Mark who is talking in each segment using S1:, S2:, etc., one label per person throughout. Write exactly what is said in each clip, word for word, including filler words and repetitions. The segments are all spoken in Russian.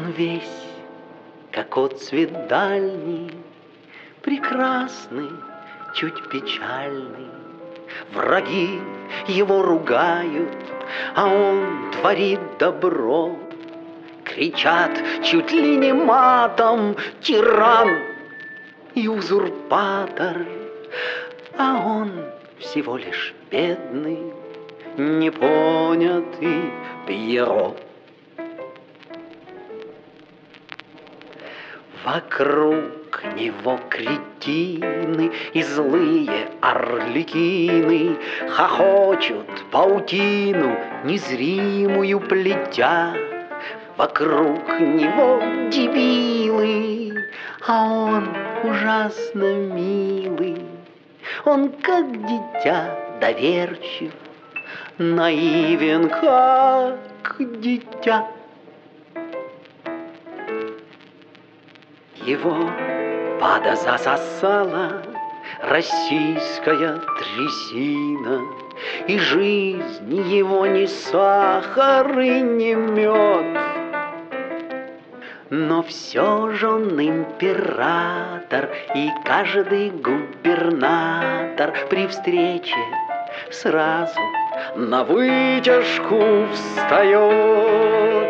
S1: Он весь, как отцвет дальний, прекрасный, чуть печальный. Враги его ругают, а он творит добро. Кричат чуть ли не матом: тиран и узурпатор. А он всего лишь бедный, непонятый Пьеро. Вокруг него кретины и злые арлекины хохочут паутину, незримую плетя. Вокруг него дебилы, а он ужасно милый. Он как дитя доверчив, наивен как дитя. Его подозасосала российская трясина, и жизнь его не сахар и не мед. Но все же он император, и каждый губернатор при встрече сразу на вытяжку встает.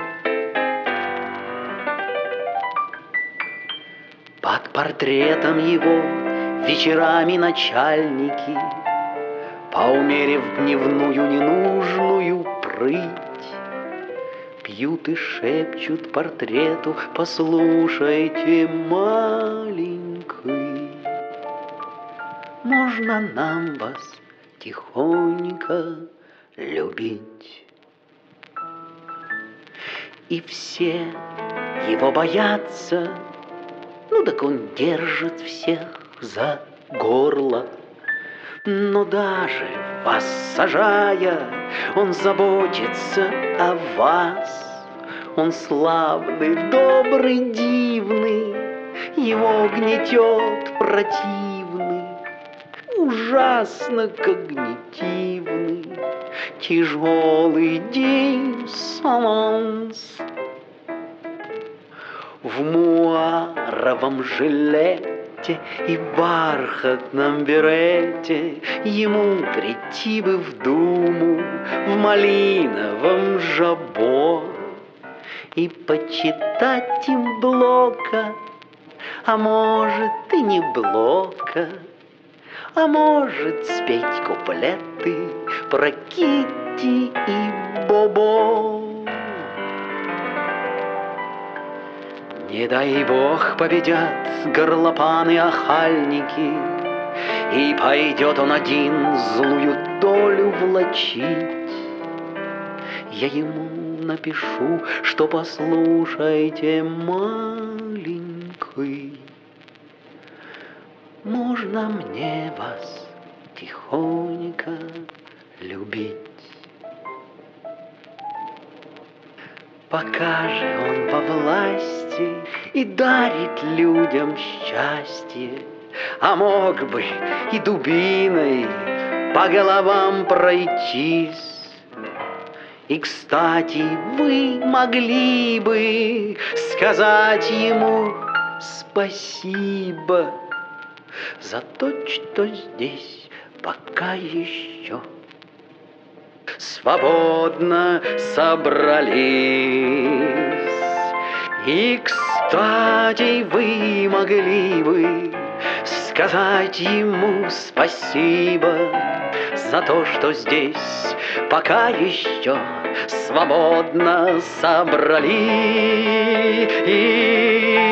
S1: Под портретом его вечерами начальники, поумерив дневную ненужную прыть, пьют и шепчут портрету: послушайте, маленький, можно нам вас тихонько любить. И все его боятся, ну так он держит всех за горло. Но даже вас сажая, он заботится о вас. Он славный, добрый, дивный, его гнетет противный, ужасно когнитивный, тяжелый диссонанс. В муаровом жилете и бархатном берете ему прийти бы в Думу в малиновом жабо и почитать им Блока, а может и не Блока, а может спеть куплеты про Китти и Бобо. Не дай бог победят горлопаны-охальники, и пойдет он один злую долю влачить. Я ему напишу, что послушайте, маленький, можно мне вас тихонько любить. Пока же он во власти и дарит людям счастье, а мог бы и дубиной по головам пройтись. И, кстати, вы могли бы сказать ему спасибо за то, что здесь пока еще свободно собрались. И, кстати, вы могли бы сказать ему спасибо за то, что здесь пока еще свободно собрались.